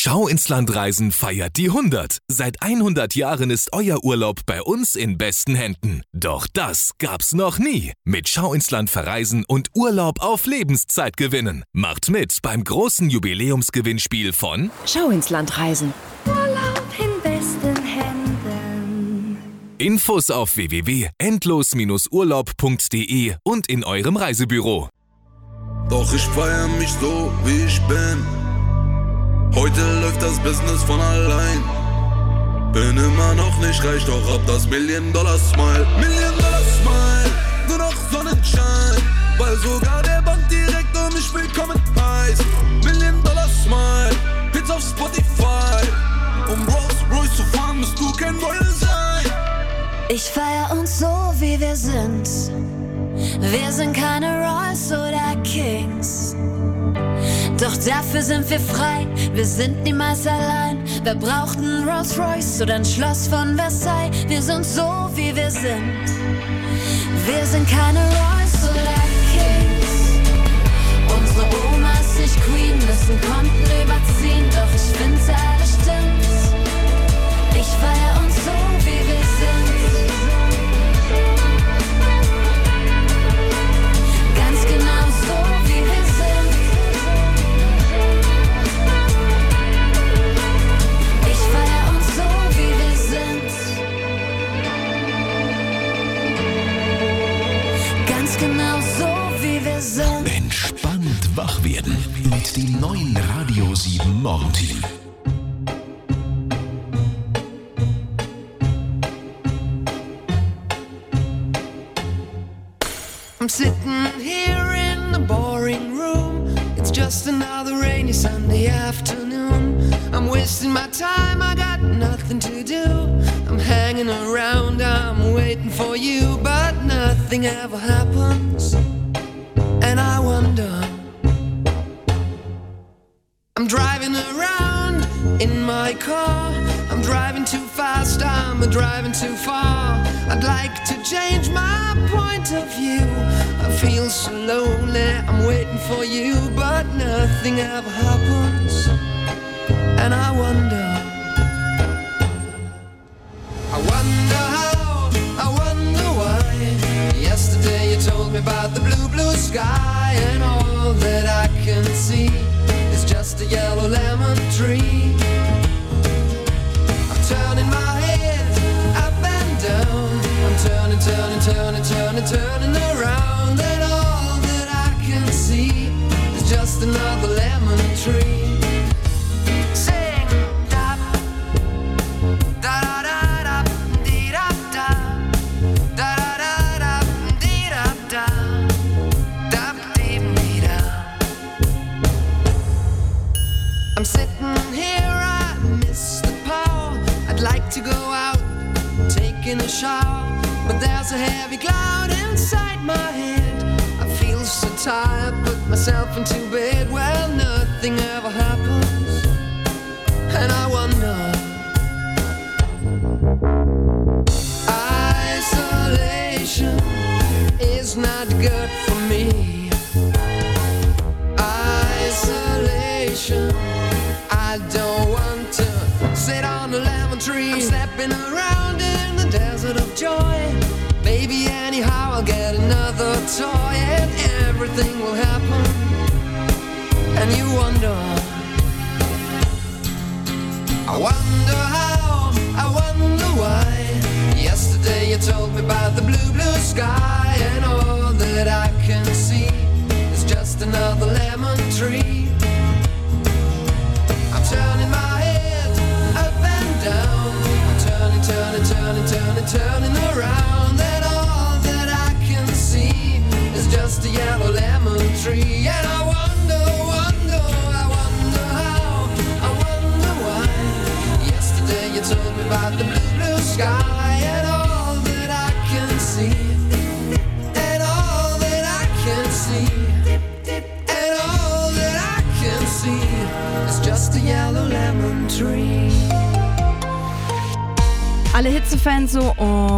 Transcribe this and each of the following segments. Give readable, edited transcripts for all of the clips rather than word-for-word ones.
Schau ins Land Reisen feiert die 100. Seit 100 Jahren ist euer Urlaub bei uns in besten Händen. Doch das gab's noch nie. Mit Schau ins Land verreisen und Urlaub auf Lebenszeit gewinnen. Macht mit beim großen Jubiläumsgewinnspiel von Schau ins Land reisen. Urlaub in besten Händen. Infos auf www.endlos-urlaub.de und in eurem Reisebüro. Doch ich feier mich so, wie ich bin. Heute läuft das Business von allein. Bin immer noch nicht reich, doch hab das $1-Million-Smile. $1-Million-Smile, nur noch Sonnenschein. Weil sogar der Bankdirektor mich willkommen heißt. $1-Million-Smile, Hits auf Spotify. Um Rolls-Royce zu fahren, musst du kein Royal sein. Ich feier uns so, wie wir sind. Wir sind keine Royals oder Kings. Doch dafür sind wir frei, wir sind niemals allein. Wer braucht einen Rolls Royce oder ein Schloss von Versailles? Wir sind so, wie wir sind. Wir sind keine Royals oder Kings. Unsere Oma ist nicht Queen, müssen Konten überziehen. Doch ich find's alles stimmt. Ich feier uns so, wie wir sind. Ganz genau so, wie wir sind. Genau so, wie wir sind. Entspannt wach werden mit dem neuen Radio 7 Morgenteam. I'm sitting here in the boring room. It's just another rainy Sunday afternoon. I'm wasting my time, I got nothing to do. I'm hanging around, I'm waiting for you, but nothing ever happens. And I wonder, I'm driving around in my car. I'm driving too fast, I'm driving too far. I'd like to change my point of view. I feel so lonely, I'm waiting for you, but nothing ever happens. And I wonder how, I wonder why. Yesterday you told me about the blue, blue sky, and all that I can see is just a yellow lemon tree. I'm turning my head up and down. I'm turning, turning, turning, turning, turning around, and all that I can see is just another lemon tree. I'm sitting here, I miss the power. I'd like to go out, taking a shower, but there's a heavy cloud inside my head. I feel so tired, put myself into bed. Well, nothing ever happens, and I wonder. Isolation is not good for me. Isolation, I don't want to sit on a lemon tree. I'm stepping around in the desert of joy. Maybe anyhow I'll get another toy, and everything will happen. And you wonder, I wonder how, I wonder why. Yesterday you told me about the blue, blue sky, and all that I can see is just another lemon tree. I'm turning my head up and down. I'm turning, turning, turning, turning, turning around, and all that I can see is just a yellow lemon tree. And I wonder, wonder, I wonder how, I wonder why. Yesterday you told me about the blue, blue sky, and all that I can see, and all that I can see, and all that I can see is just a yellow lemon tree. Alle Hitzefans so, oh,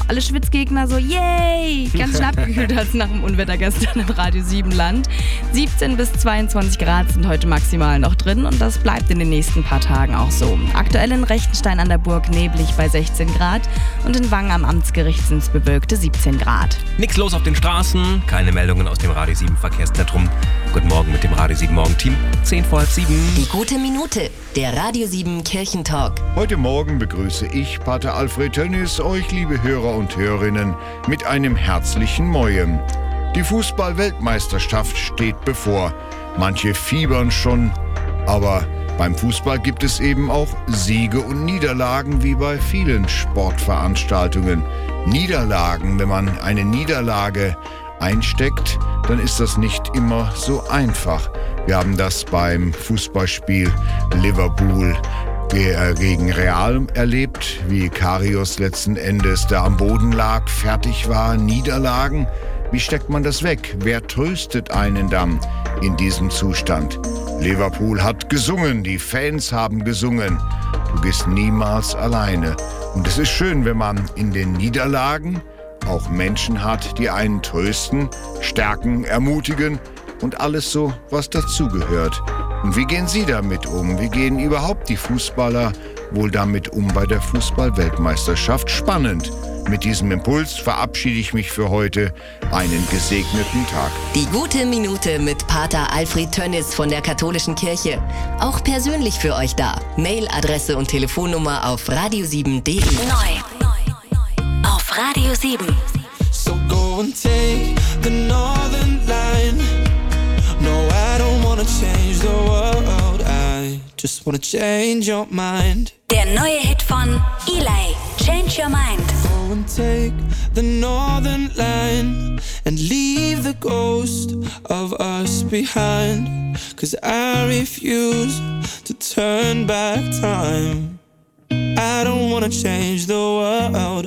alle Schwitzgegner so, yay, ganz schön abgekühlt als nach dem Unwetter gestern im Radio 7 Land. 17 bis 22 Grad sind heute maximal noch drin und das bleibt in den nächsten paar Tagen auch so. Aktuell in Rechtenstein an der Burg neblig bei 16 Grad und in Wangen am Amtsgericht sind es bewölkte 17 Grad. Nix los auf den Straßen, keine Meldungen aus dem Radio 7 Verkehrszentrum. Guten Morgen mit dem Radio 7 Morgenteam, 7:10. Die gute Minute, der Radio 7 Kirchentalk. Heute Morgen begrüße ich, Pater Alfred Tönnies, euch liebe Hörer und Hörerinnen, mit einem herzlichen Mojem. Die Fußball-Weltmeisterschaft steht bevor. Manche fiebern schon, aber beim Fußball gibt es eben auch Siege und Niederlagen wie bei vielen Sportveranstaltungen. Niederlagen, wenn man eine Niederlage einsteckt, dann ist das nicht immer so einfach. Wir haben das beim Fußballspiel Liverpool gegen Real erlebt, wie Karius letzten Endes da am Boden lag, fertig war. Niederlagen, wie steckt man das weg? Wer tröstet einen dann in diesem Zustand? Liverpool hat gesungen, die Fans haben gesungen. Du bist niemals alleine. Und es ist schön, wenn man in den Niederlagen auch Menschen hat, die einen trösten, stärken, ermutigen und alles so, was dazugehört. Und wie gehen Sie damit um? Wie gehen überhaupt die Fußballer wohl damit um bei der Fußball-Weltmeisterschaft? Spannend. Mit diesem Impuls verabschiede ich mich für heute. Einen gesegneten Tag. Die gute Minute mit Pater Alfred Tönnies von der Katholischen Kirche. Auch persönlich für euch da. Mailadresse und Telefonnummer auf radio7.de. Neu. Auf Radio 7. So go and take the northern line. No, I don't wanna change the world. I just wanna change your mind. Der neue Hit von Eli, Change Your Mind. Go and take the northern line and leave the ghost of us behind. 'Cause I refuse to turn back time. I don't wanna change the world.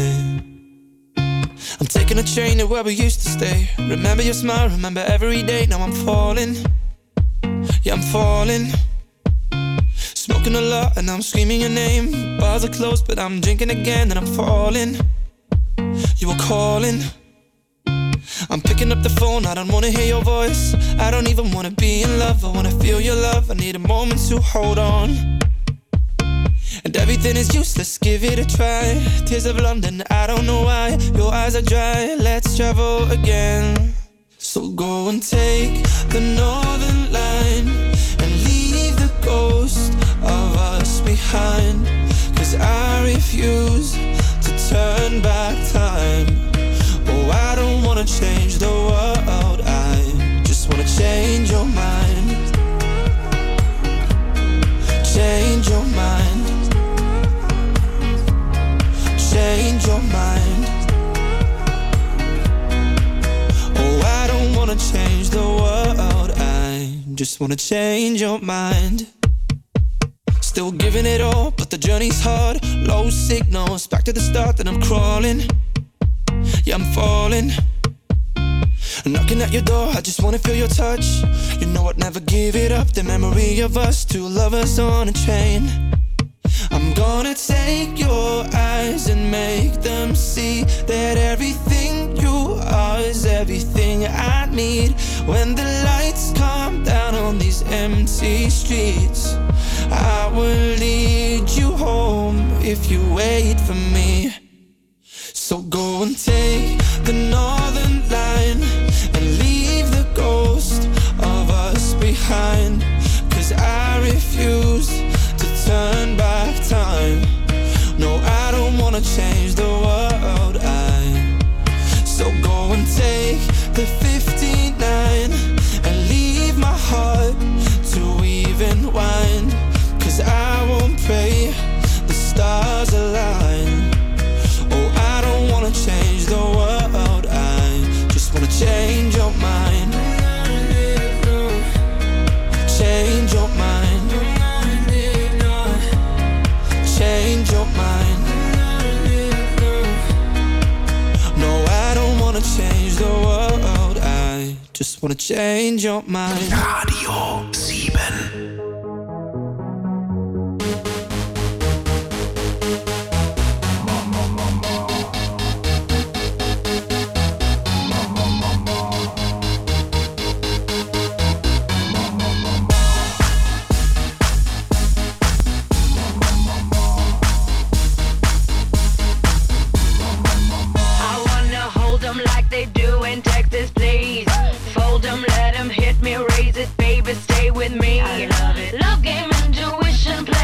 I'm taking a train to where we used to stay. Remember your smile, remember every day. Now I'm falling, yeah I'm falling. Smoking a lot and I'm screaming your name. Bars are closed but I'm drinking again and I'm falling. You were calling, I'm picking up the phone, I don't wanna hear your voice. I don't even wanna be in love, I wanna feel your love. I need a moment to hold on. And everything is useless, give it a try. Tears of London, I don't know why. Your eyes are dry, let's travel again. So go and take the northern line and leave the ghost of us behind. 'Cause I refuse to turn back time. Oh, I don't wanna change the world, I just wanna change your mind. Change your mind. Change your mind. Oh, I don't wanna change the world, I just wanna change your mind. Still giving it all, but the journey's hard. Low signals, back to the start, and I'm crawling. Yeah, I'm falling. Knocking at your door, I just wanna feel your touch. You know I'd never give it up, the memory of us, two lovers on a train. I'm gonna take your eyes and make them see that everything you are is everything I need. When the lights come down on these empty streets, I will lead you home if you wait for me. So go and take the northern line and leave the ghost of us behind. 'Cause I refuse to turn back time. No, I don't wanna change the world, so go and take the 59 and leave my heart to even wind. 'Cause I won't pray the stars align. Oh, I don't wanna change the world, I just wanna change your mind. Change your mind. Change your mind. No, I don't wanna change the world, I just wanna change your mind. Radio